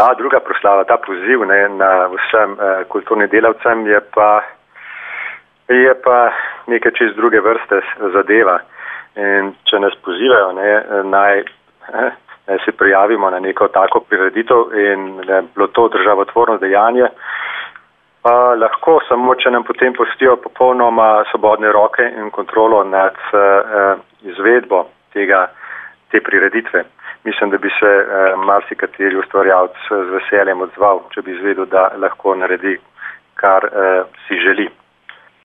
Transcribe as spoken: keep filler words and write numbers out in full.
ta druga proslava, ta poziv ne, na vsem uh, kulturnim delavcem je pa, je pa nekaj čist druge vrste zadeva. In če nas pozivajo, ne, naj, naj se prijavimo na neko tako prireditev in ne, bilo to državotvorno dejanje, pa lahko samo, če nam potem pustijo popolnoma svobodne roke in kontrolo nad uh, izvedbo tega, te prireditve. Mislim, da bi se uh, marsikateri ustvarjalec z veseljem odzval, če bi izvedel, da lahko naredi, kar uh, si želi.